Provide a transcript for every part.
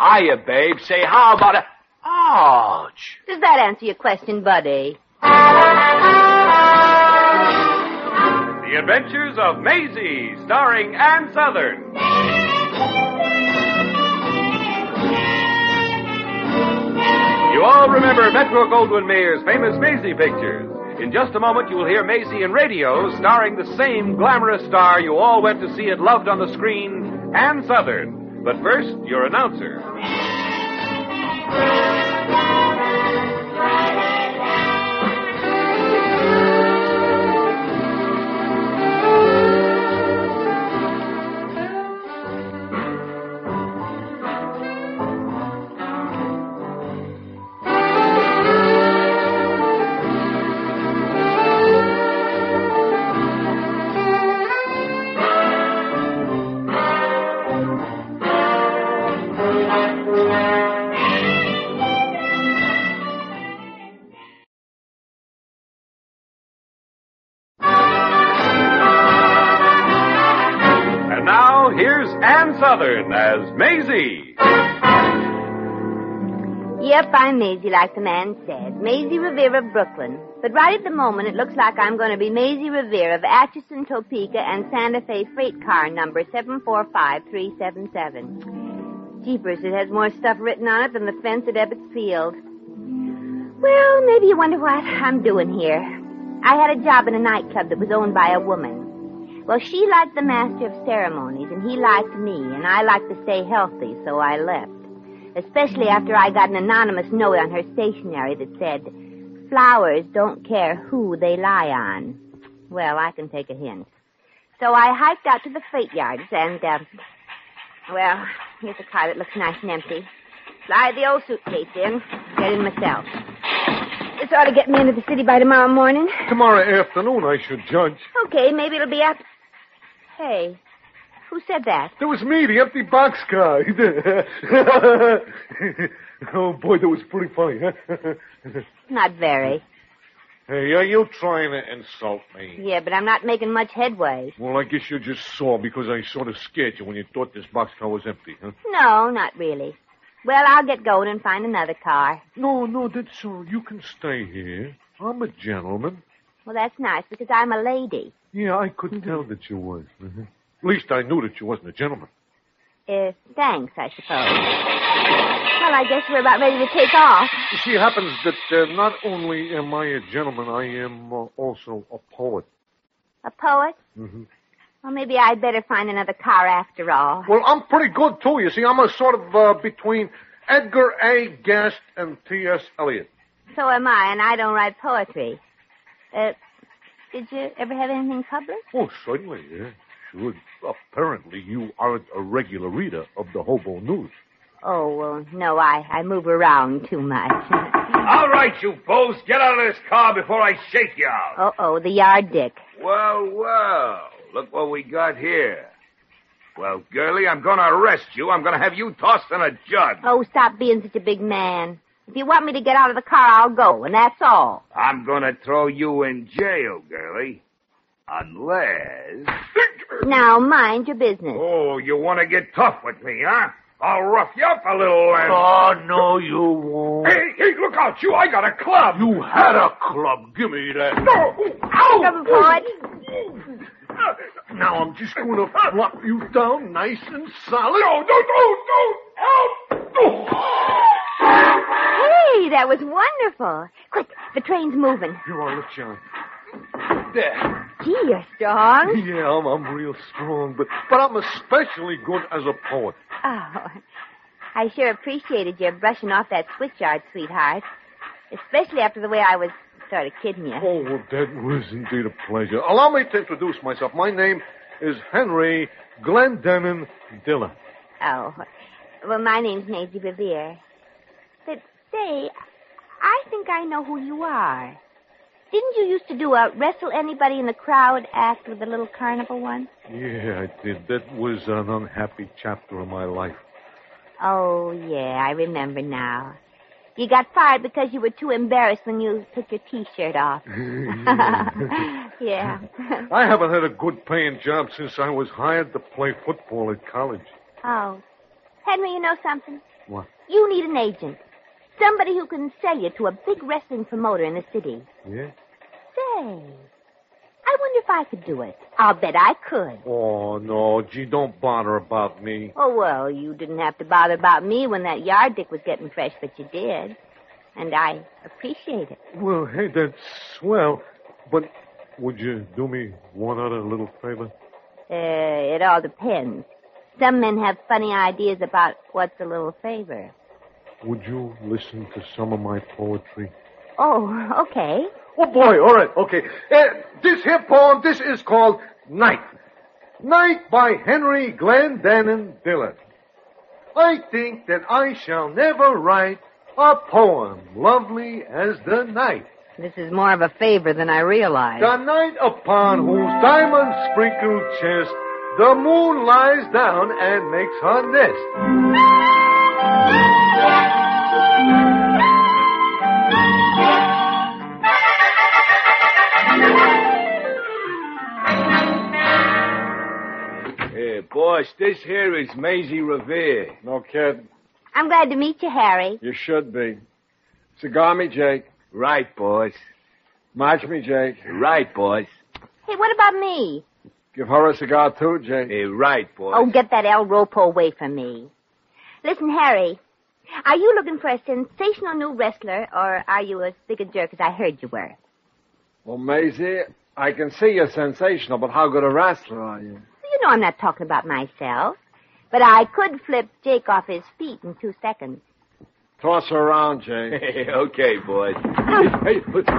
Hiya, babe. Say, how about a... Ouch. Does that answer your question, buddy? The Adventures of Maisie, starring Ann Southern. You all remember Metro-Goldwyn-Mayer's famous Maisie pictures. In just a moment, you will hear Maisie in radio, starring the same glamorous star you all went to see and loved on the screen, Ann Southern. But first, your announcer. Here's Ann Southern as Maisie. Yep, I'm Maisie, like the man said. Maisie Revere of Brooklyn. But right at the moment, it looks like I'm going to be Maisie Revere of Atchison, Topeka, and Santa Fe freight car number 745377. Jeepers, it has more stuff written on it than the fence at Ebbets Field. Well, maybe you wonder what I'm doing here. I had a job in a nightclub that was owned by a woman. Well, she liked the master of ceremonies, and he liked me, and I liked to stay healthy, so I left. Especially after I got an anonymous note on her stationery that said, "Flowers don't care who they lie on." Well, I can take a hint. So I hiked out to the freight yards, and, well, here's a car that looks nice and empty. Slide the old suitcase in, get in myself. This ought to get me into the city by tomorrow morning. Tomorrow afternoon, I should judge. Okay, maybe it'll be after... Hey, who said that? That was me, the empty boxcar. Oh, boy, that was pretty funny, huh? Not very. Hey, are you trying to insult me? Yeah, but I'm not making much headway. Well, I guess you just saw because I sort of scared you when you thought this boxcar was empty, huh? No, not really. Well, I'll get going and find another car. No, that's all. You can stay here. I'm a gentleman. Well, that's nice, because I'm a lady. Yeah, I could tell that you was. Mm-hmm. At least I knew that you wasn't a gentleman. Thanks, I suppose. Well, I guess we're about ready to take off. You see, it happens that not only am I a gentleman, I am also a poet. A poet? Mm-hmm. Well, maybe I'd better find another car after all. Well, I'm pretty good, too. You see, I'm a sort of between Edgar A. Guest and T.S. Eliot. So am I, and I don't write poetry. Did you ever have anything published? Oh, certainly, yeah. Sure. Apparently, you aren't a regular reader of the Hobo News. Oh, well, no, I move around too much. All right, you folks, get out of this car before I shake you out. Uh-oh, the yard dick. Well, look what we got here. Well, girlie, I'm going to arrest you. I'm going to have you tossed in a jug. Oh, stop being such a big man. If you want me to get out of the car, I'll go, and that's all. I'm going to throw you in jail, girlie. Unless... Now, mind your business. Oh, you want to get tough with me, huh? I'll rough you up a little and... Oh, no, you won't. Hey, look out, you. I got a club. You had a club. Give me that. No. Ow. Come forward. Now I'm just going to flop you down nice and solid. No. Help. Hey, that was wonderful. Quick, the train's moving. You are, look, John. There. Gee, you're strong. Yeah, I'm real strong, but I'm especially good as a poet. Oh, I sure appreciated your brushing off that switchyard, sweetheart. Especially after the way I was sort of kidding you. Oh, well, that was indeed a pleasure. Allow me to introduce myself. My name is Henry Glendenning Dillon. Oh, well, my name's Maisie Revere. But, say, I think I know who you are. Didn't you used to do a wrestle anybody in the crowd act with the little carnival once? Yeah, I did. That was an unhappy chapter of my life. Oh, yeah, I remember now. You got fired because you were too embarrassed when you took your T-shirt off. Yeah. I haven't had a good paying job since I was hired to play football at college. Oh. Henry, you know something? What? You need an agent. Somebody who can sell you to a big wrestling promoter in the city. Yeah? Say, I wonder if I could do it. I'll bet I could. Oh, no. Gee, don't bother about me. Oh, well, you didn't have to bother about me when that yard dick was getting fresh, but you did. And I appreciate it. Well, hey, that's swell. But would you do me one other little favor? It all depends. Some men have funny ideas about what's a little favor. Would you listen to some of my poetry? Oh, okay. Oh, boy, all right, okay. This here poem, this is called Night. Night by Henry Glendenning Dillard. I think that I shall never write a poem lovely as the night. This is more of a favor than I realized. The night upon whose diamond-sprinkled chest the moon lies down and makes her nest. Boss, this here is Maisie Revere. No kid. I'm glad to meet you, Harry. You should be. Cigar me, Jake. Right, boss. Match me, Jake. Right, boss. Hey, what about me? Give her a cigar, too, Jake. Right, boss. Oh, get that El Ropo away from me. Listen, Harry, are you looking for a sensational new wrestler, or are you as big a jerk as I heard you were? Well, Maisie, I can see you're sensational, but how good a wrestler are you? You know I'm not talking about myself, but I could flip Jake off his feet in 2 seconds. Toss her around, Jake. Okay, boss. Hey.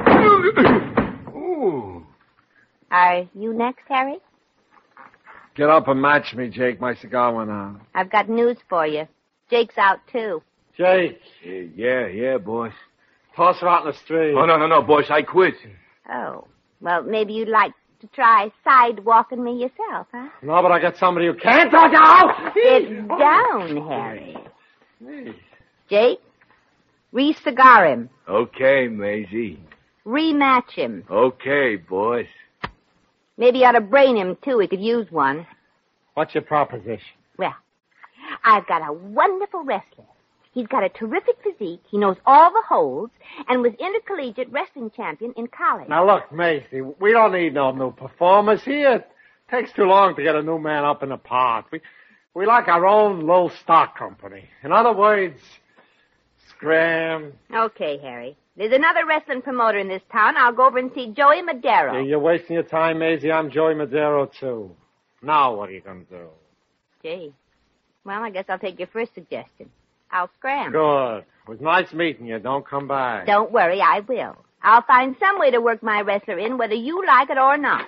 Ooh. Are you next, Harry? Get up and match me, Jake. My cigar went out. I've got news for you. Jake's out, too. Jake. Yeah, boss. Toss her out in the street. Oh, no, boss. I quit. Oh, well, maybe you'd like to try sidewalking me yourself, huh? No, but I got somebody who can't talk out. Sit down, Harry. Jake, re-cigar him. Okay, Maisie. Rematch him. Okay, boss. Maybe you ought to brain him, too. He could use one. What's your proposition? Well, I've got a wonderful wrestler. He's got a terrific physique. He knows all the holds and was intercollegiate wrestling champion in college. Now, look, Macy, we don't need no new performers here. It takes too long to get a new man up in the park. We like our own low stock company. In other words, scram. Okay, Harry. There's another wrestling promoter in this town. I'll go over and see Joey Madero. Yeah, you're wasting your time, Maisie. I'm Joey Madero, too. Now what are you going to do? Gee. Well, I guess I'll take your first suggestion. I'll scram. Good. It was nice meeting you. Don't come back. Don't worry, I will. I'll find some way to work my wrestler in, whether you like it or not.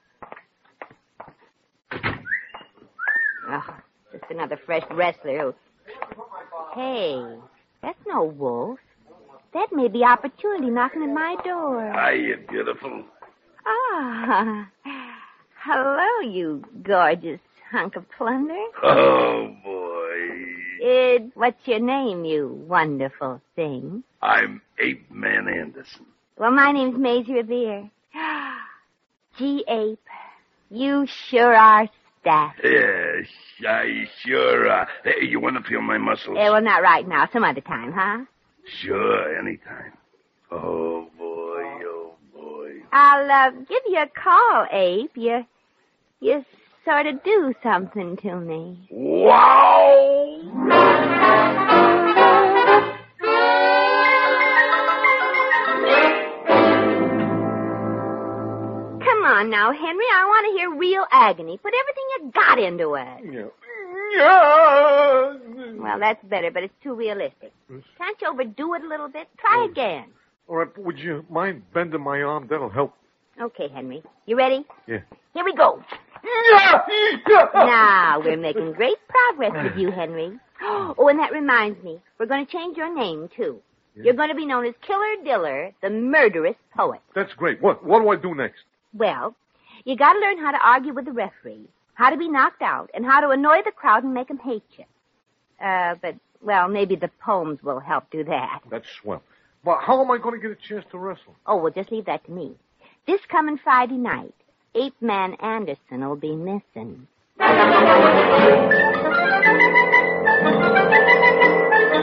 Oh, just another fresh wrestler who... Hey, that's no wolf. That may be opportunity knocking at my door. Hiya, beautiful. Ah, hello, you gorgeous hunk of plunder. Oh, boy. What's your name, you wonderful thing? I'm Ape Man Anderson. Well, my name's Maisie Revere. Gee, Ape, you sure are stacked. Yes, I sure. Hey, you want to feel my muscles? Well, not right now. Some other time, huh? Sure, anytime. Oh, boy. I'll give you a call, Ape. You sort of do something to me. Wow! Come on now, Henry. I want to hear real agony. Put everything you got into it. Yeah. Well, that's better, but it's too realistic. Can't you overdo it a little bit? Try again. All right, would you mind bending my arm? That'll help. Okay, Henry. You ready? Yeah. Here we go. Now, we're making great progress with you, Henry. Oh, and that reminds me. We're going to change your name, too. Yeah. You're going to be known as Killer Diller, the murderous poet. That's great. What do I do next? Well, you got to learn how to argue with the referee, how to be knocked out, and how to annoy the crowd and make them hate you. Well, maybe the poems will help do that. That's swell. But how am I going to get a chance to wrestle? Oh, well, just leave that to me. This coming Friday night, Ape Man Anderson will be missing.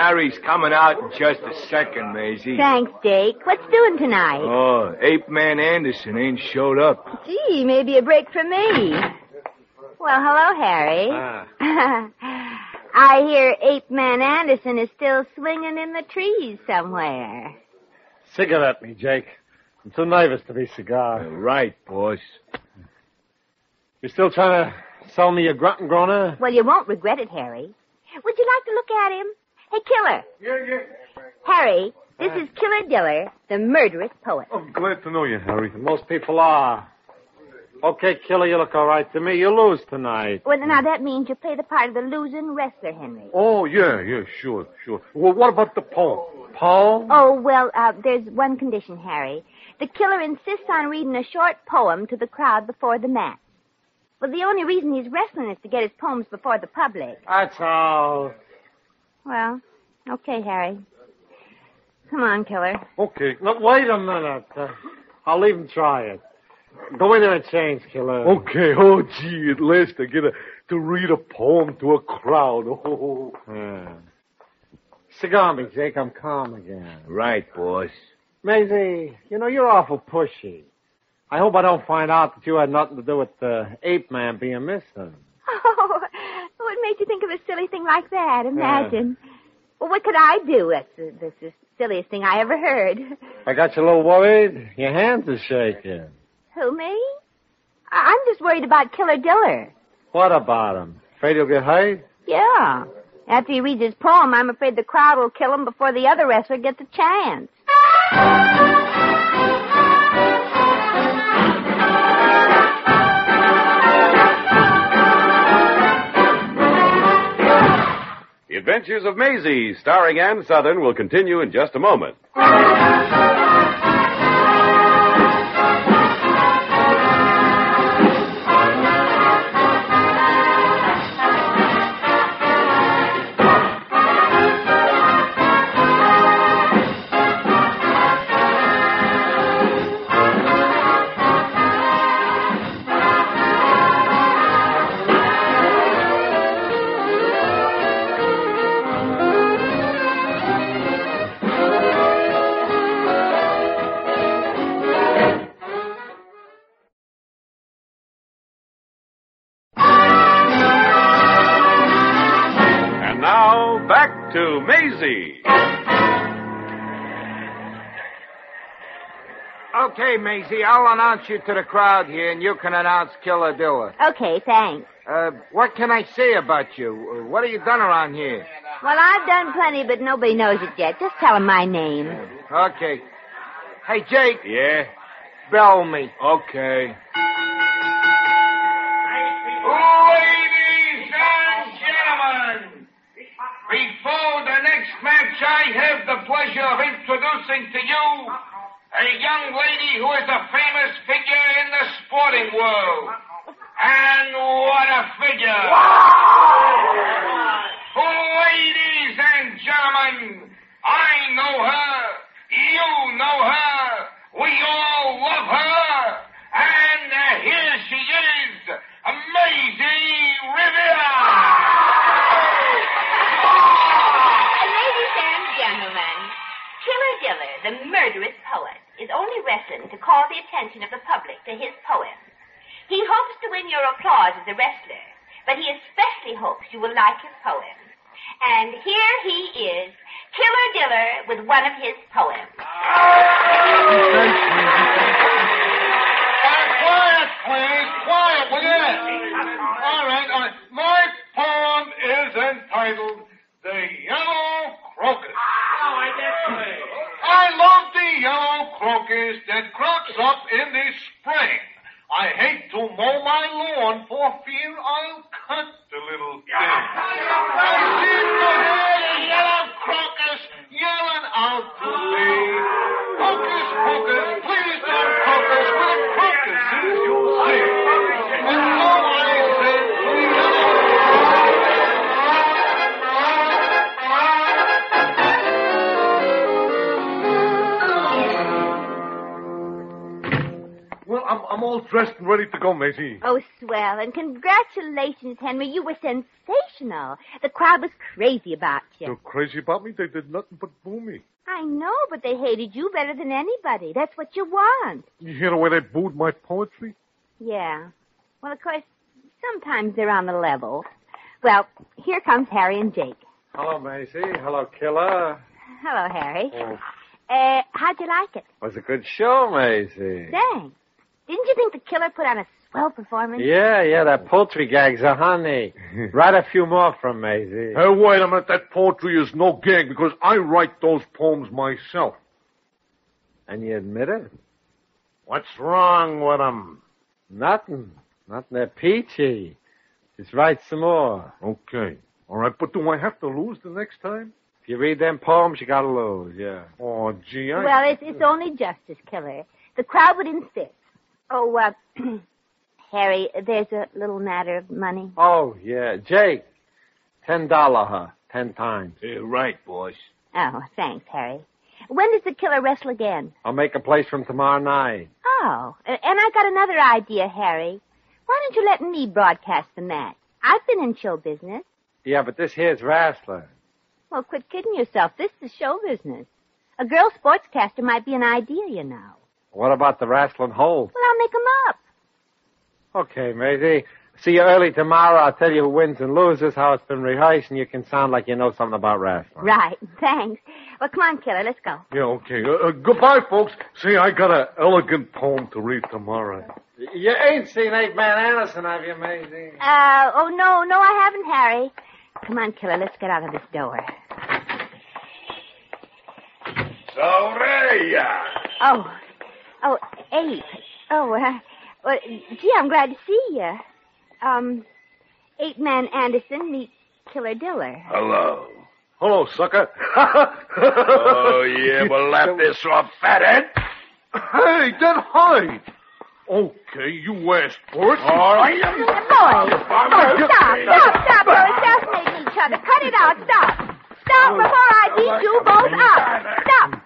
Harry's coming out in just a second, Maisie. Thanks, Jake. What's doing tonight? Oh, Ape Man Anderson ain't showed up. Gee, maybe a break for me. Well, hello, Harry. I hear Ape Man Anderson is still swinging in the trees somewhere. Cigarette me, Jake. I'm too nervous to be cigar. Right, boss. You still trying to sell me your grunt and groaner? Well, you won't regret it, Harry. Would you like to look at him? Hey, Killer. Yeah. Harry, this is Killer Diller, the murderous poet. I'm glad to know you, Harry. Most people are. Okay, Killer, you look all right to me. You lose tonight. Well, now that means you play the part of the losing wrestler, Henry. Oh, yeah, sure. Well, what about the poem? Poem? Oh, well, there's one condition, Harry. The killer insists on reading a short poem to the crowd before the match. Well, the only reason he's wrestling is to get his poems before the public. That's all. Well, okay, Harry. Come on, Killer. Okay. Look, wait a minute. I'll even try it. Go in there and change, Killer. Okay. Oh, gee, at last I get to read a poem to a crowd. Oh. Yeah. Cigar me, Jake. I'm calm again. Right, boss. Maisie, you're awful pushy. I hope I don't find out that you had nothing to do with the ape man being missing. Oh, what made you think of a silly thing like that? Imagine. Well, what could I do? That's the silliest thing I ever heard. I got you a little worried. Your hands are shaking. Who, me? I'm just worried about Killer Diller. What about him? Afraid he'll get hurt? Yeah. After he reads his poem, I'm afraid the crowd will kill him before the other wrestler gets a chance. The Adventures of Maisie, starring Ann Southern, will continue in just a moment. Back to Maisie. Okay, Maisie, I'll announce you to the crowd here, and you can announce Killer Diller. Okay, thanks. What can I say about you? What have you done around here? Well, I've done plenty, but nobody knows it yet. Just tell them my name. Okay. Hey, Jake. Yeah? Bell me. Okay. Ladies and gentlemen, before the next match, I have the pleasure of introducing to you a young lady who is a famous figure in the sporting world. And what a figure! Ladies and gentlemen, I know her, you know her, we all love her, and here she is, Maisie Rivera! Ladies and gentlemen, Killer Diller, the murderous poet, is only wrestling to call the attention of the public to his poem. He hopes to win your applause as a wrestler, but he especially hopes you will like his poem. And here he is, Killer Diller, with one of his poems. Quiet, please. Quiet, will you? All right. My poem is entitled The Yellow Crocus. I love the yellow crocus that crops up in the spring. I hate to mow my lawn for fear I'll cut the little thing. I seem to hear the yellow crocus yelling out to me. Crocus, crocus, please don't crocus with crocuses you sing. And so I said to the yellow Well, I'm all dressed and ready to go, Maisie. Oh, swell. And congratulations, Henry. You were sensational. The crowd was crazy about you. They're crazy about me? They did nothing but boo me. I know, but they hated you better than anybody. That's what you want. You hear the way they booed my poetry? Yeah. Well, of course, sometimes they're on the level. Well, here comes Harry and Jake. Hello, Maisie. Hello, Killer. Hello, Harry. Oh. How'd you like it? Was a good show, Maisie. Thanks. Didn't you think the Killer put on a swell performance? Yeah, that poultry gag's a honey. Write a few more from Maisie. Hey, wait a minute. That poetry is no gag because I write those poems myself. And you admit it? What's wrong with them? Nothing. They're peachy. Just write some more. Okay. All right, but do I have to lose the next time? If you read them poems, you gotta lose, yeah. Oh, gee, Well, it's only justice, Killer. The crowd would insist. Oh, Harry, there's a little matter of money. Oh, yeah. Jake, $10, huh? 10 times. Yeah, right, boss. Oh, thanks, Harry. When does the Killer wrestle again? I'll make a place for him tomorrow night. Oh, and I got another idea, Harry. Why don't you let me broadcast the match? I've been in show business. Yeah, but this here's wrestler. Well, quit kidding yourself. This is show business. A girl sportscaster might be an idea, you know. What about the wrestling Holt? Well, I'll make 'em up. Okay, Maisie. See you early tomorrow. I'll tell you who wins and loses, how it's been rehearsed, and you can sound like you know something about wrestling. Right. Thanks. Well, come on, Killer. Let's go. Yeah, okay. Goodbye, folks. See, I got an elegant poem to read tomorrow. You ain't seen 8-Man Anderson, have you, Maisie? Oh, no, I haven't, Harry. Come on, Killer. Let's get out of this door. So there you are. Oh, Abe. Well, gee, I'm glad to see you. 8-Man Anderson meets Killer Diller. Hello. Hello, sucker. Oh, yeah, well, let this off, fathead. Hey, then hide. Okay, you asked for it. All right. Boys, stop, boys. Just making each other. Cut it out. Stop before I beat you both up. Stop.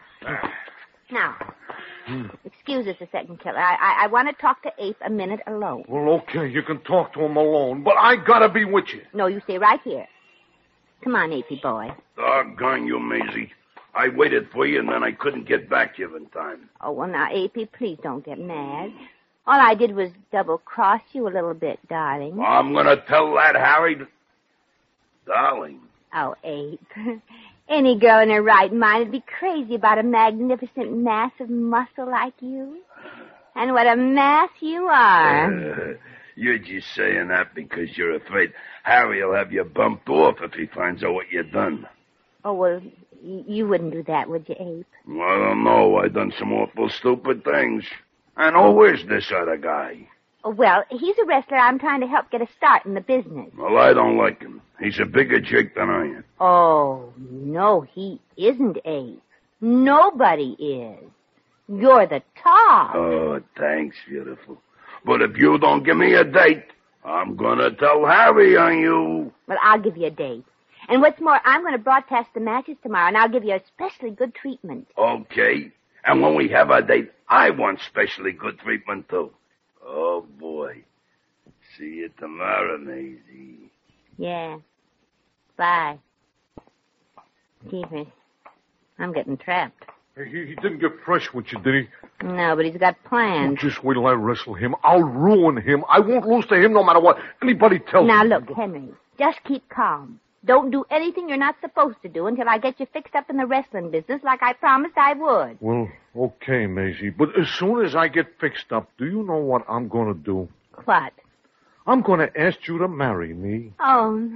Now, excuse us a second, Killer. I want to talk to Ape a minute alone. Well, okay, you can talk to him alone, but I gotta be with you. No, you stay right here. Come on, Apey boy. Doggone you, Maisie. I waited for you, and then I couldn't get back to you in time. Oh, well, now, Apey, please don't get mad. All I did was double-cross you a little bit, darling. I'm going to tell that Harry... Darling. Oh, Ape. Any girl in her right mind would be crazy about a magnificent mass of muscle like you. And what a mass you are. You're just saying that because you're afraid Harry'll have you bumped off if he finds out what you've done. Oh, well, you wouldn't do that, would you, Ape? Well, I don't know. I done some awful stupid things. And who is this other guy? Oh, well, he's a wrestler I'm trying to help get a start in the business. Well, I don't like him. He's a bigger jerk than I am. Oh, no, he isn't, Ape. Nobody is. You're the top. Oh, thanks, beautiful. But if you don't give me a date, I'm going to tell Harry on you. Well, I'll give you a date. And what's more, I'm going to broadcast the matches tomorrow, and I'll give you especially good treatment. Okay. And when we have our date, I want specially good treatment, too. Oh, boy. See you tomorrow, Maisie. Yeah. Bye. Jeepers. I'm getting trapped. He didn't get fresh with you, did he? No, but he's got plans. Just wait till I wrestle him. I'll ruin him. I won't lose to him no matter what anybody tells me. Now, look, Henry, just keep calm. Don't do anything you're not supposed to do until I get you fixed up in the wrestling business like I promised I would. Well, okay, Maisie. But as soon as I get fixed up, do you know what I'm going to do? What? I'm going to ask you to marry me. Oh.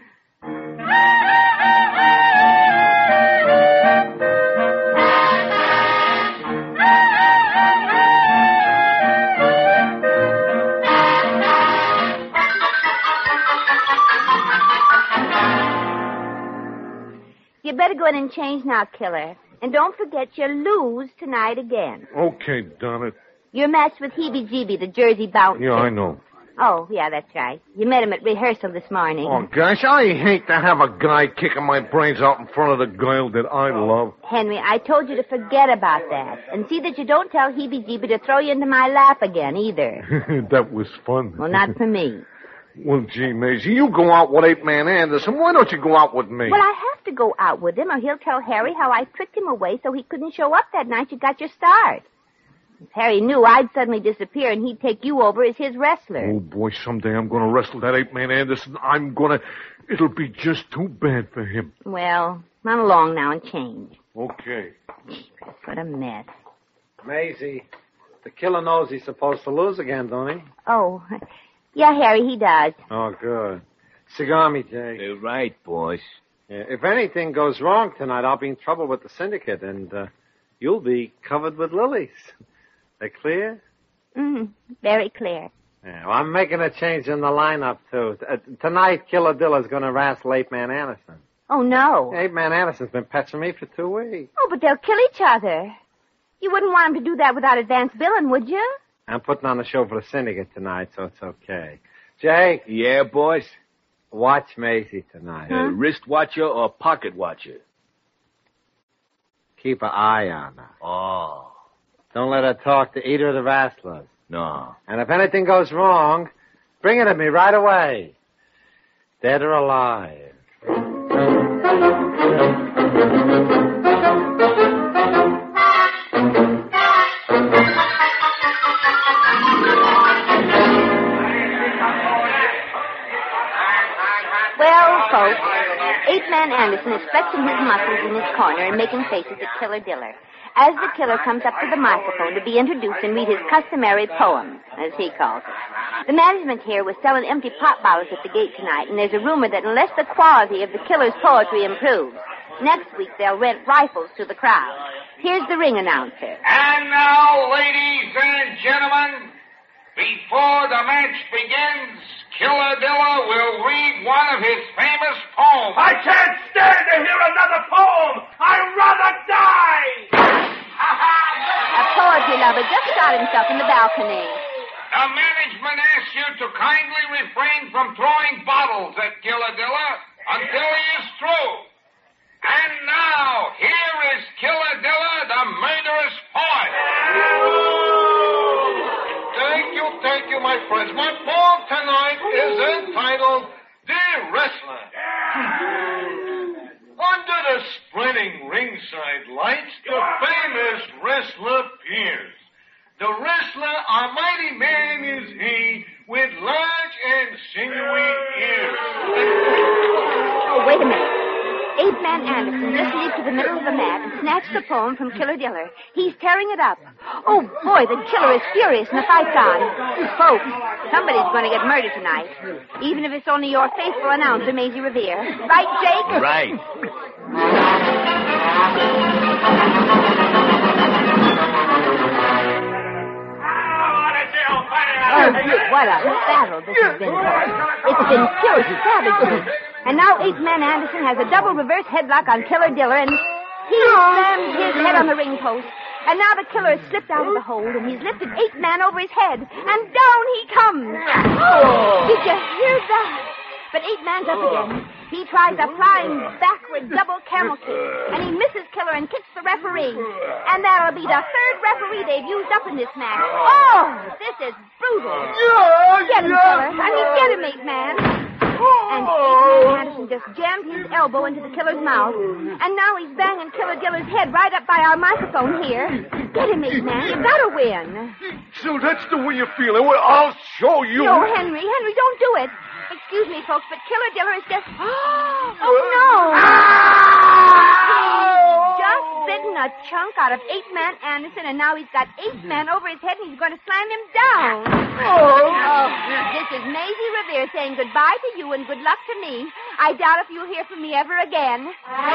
You better go in and change now, Killer. And don't forget you lose tonight again. Okay, darn it. You're matched with Heebie-Jeebie, the Jersey bouncer. Yeah, I know. Oh, yeah, that's right. You met him at rehearsal this morning. Oh, gosh, I hate to have a guy kicking my brains out in front of the girl that I love. Henry, I told you to forget about that. And see that you don't tell Heebie-Jeebie to throw you into my lap again, either. That was fun. Well, not for me. Well, gee, Maisie, you go out with Ape Man Anderson. Why don't you go out with me? Well, I have to go out with him, or he'll tell Harry how I tricked him away so he couldn't show up that night you got your start. If Harry knew I'd suddenly disappear and he'd take you over as his wrestler. Oh, boy, someday I'm going to wrestle that Ape Man Anderson. It'll be just too bad for him. Well, run along now and change. Okay. What a mess. Maisie, the killer knows he's supposed to lose again, don't he? Oh, yeah, Harry, he does. Oh, good. Cigar me, Jay. You're right, boss. Yeah, if anything goes wrong tonight, I'll be in trouble with the syndicate, and you'll be covered with lilies. They clear? Very clear. Yeah, well, I'm making a change in the lineup, too. Tonight, Killer Dilla's going to wrestle Ape Man Anderson. Oh, no. Ape Man Anderson's been petching me for 2 weeks. Oh, but they'll kill each other. You wouldn't want him to do that without advance billing, would you? I'm putting on the show for the syndicate tonight, so it's okay. Jake, Yeah, boss? watch Maisie tonight. Wrist watcher or pocket watcher? Keep an eye on her. Oh, Don't let her talk to either of the wrestlers. no. And if anything goes wrong, bring it to me right away. Dead or alive. Well, folks, Ape Man Anderson is flexing his muscles in his corner and making faces at Killer Diller. As the killer comes up to the microphone to be introduced and read his customary poem, as he calls it. The management here was selling empty pop bottles at the gate tonight, and there's a rumor that unless the quality of the killer's poetry improves, next week they'll rent rifles to the crowd. Here's the ring announcer. And now, ladies and gentlemen, before the match begins, Killer Diller will read one of his famous poems. I can't stand to hear another poem. I'd rather die. A poetry lover just shot himself in the balcony. The management asks you to kindly refrain from throwing bottles at Killer Diller until he is through. And now, here is Killer Diller, the murderous poet. Thank you, my friends. My poem tonight is entitled Dear Wrestler. Under the spreading ringside lights, the famous wrestler appears. The wrestler, a mighty man is he, with large and sinewy ears. Oh, wait a minute. Ape Man Anderson just leaped to the middle of the mat and snatched the poem from Killer Diller. He's tearing it up. Oh, boy, the killer is furious and the fight's on. Folks, somebody's going to get murdered tonight. Even if it's only your faithful announcer, Maisie Revere. Right, Jake? Right. Oh, what a battle this has been, folks. It's been killed savagely. And now Ape Man Anderson has a double reverse headlock on Killer Diller, and he slams his head on the ring post. And now the killer has slipped out of the hold, and he's lifted Ape Man over his head, and down he comes. Oh, did you hear that? But Ape Man's up again. He tries a flying backward double camel kick, and he misses Killer and kicks the referee. And that'll be the third referee they've used up in this match. Oh, this is brutal. Get him, Killer. Get him, Ape Man. And Ape Man Anderson just jammed his elbow into the killer's mouth. And now he's banging Killer Diller's head right up by our microphone here. Get him, Ape Man. You've got to win. So that's the way you're feeling. Well, I'll show you. No, Henry, don't do it. Excuse me, folks, but Killer Diller is just... Oh, no. He's just bitten a chunk out of Ape Man Anderson, and now he's got Ape Man over his head, and he's going to slam him down. Oh, this is Maisie Revere saying goodbye to you and good luck to me. I doubt if you'll hear from me ever again.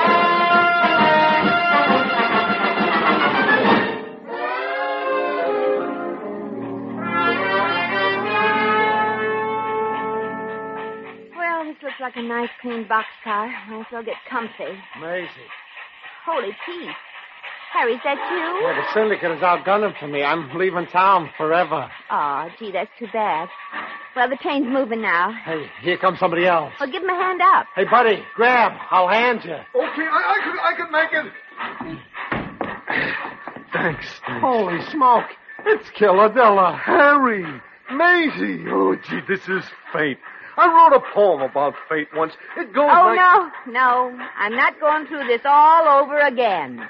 This looks like a nice, clean boxcar. Might as well get comfy. Maisie. Holy Pete. Harry, is that you? Yeah, the syndicate is outgunning for me. I'm leaving town forever. Oh, gee, that's too bad. Well, the train's moving now. Hey, here comes somebody else. Well, give him a hand up. Hey, buddy, grab. I'll hand you. Okay, I can make it. Thanks. Holy smoke. It's Killadilla. Harry, Maisie. Oh, gee, this is fate. I wrote a poem about fate once. It goes Oh, like... no. I'm not going through this all over again.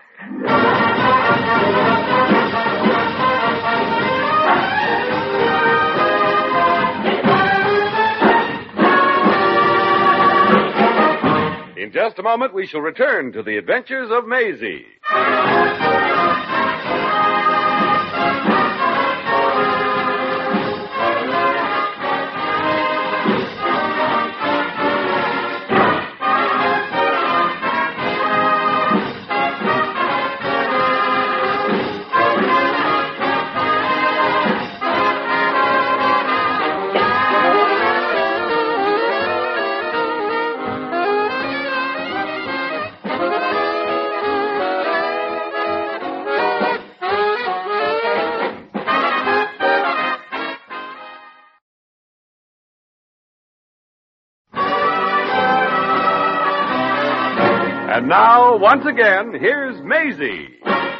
In just a moment, we shall return to the adventures of Maisie. And now, once again, here's Maisie.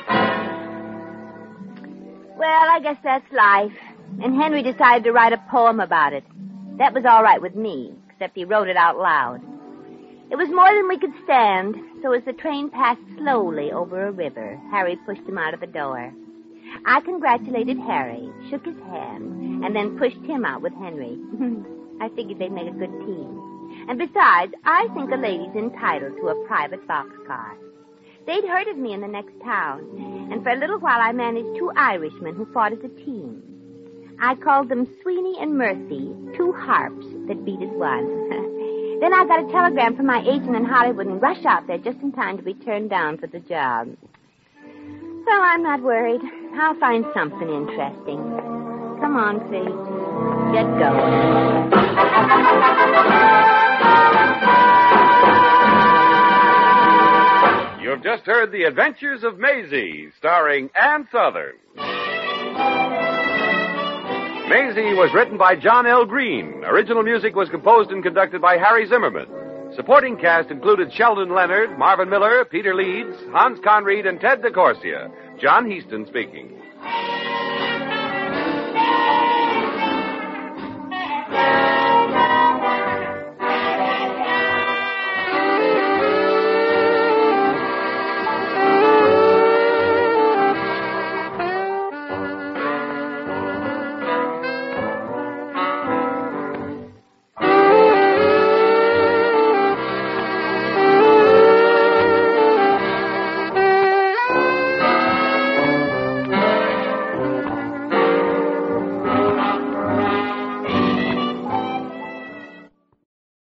Well, I guess that's life. And Henry decided to write a poem about it. That was all right with me, except he wrote it out loud. It was more than we could stand, so as the train passed slowly over a river, Harry pushed him out of the door. I congratulated Harry, shook his hand, and then pushed him out with Henry. I figured they'd make a good team. And besides, I think a lady's entitled to a private boxcar. They'd heard of me in the next town, and for a little while I managed two Irishmen who fought as a team. I called them Sweeney and Murphy, two harps that beat as one. Then I got a telegram from my agent in Hollywood and rushed out there just in time to be turned down for the job. Well, I'm not worried. I'll find something interesting. Come on, Fate. Get going. You've just heard The Adventures of Maisie, starring Ann Southern. Maisie was written by John L. Green. Original music was composed and conducted by Harry Zimmerman. Supporting cast included Sheldon Leonard, Marvin Miller, Peter Leeds, Hans Conried, and Ted DeCorsia. John Heaston speaking.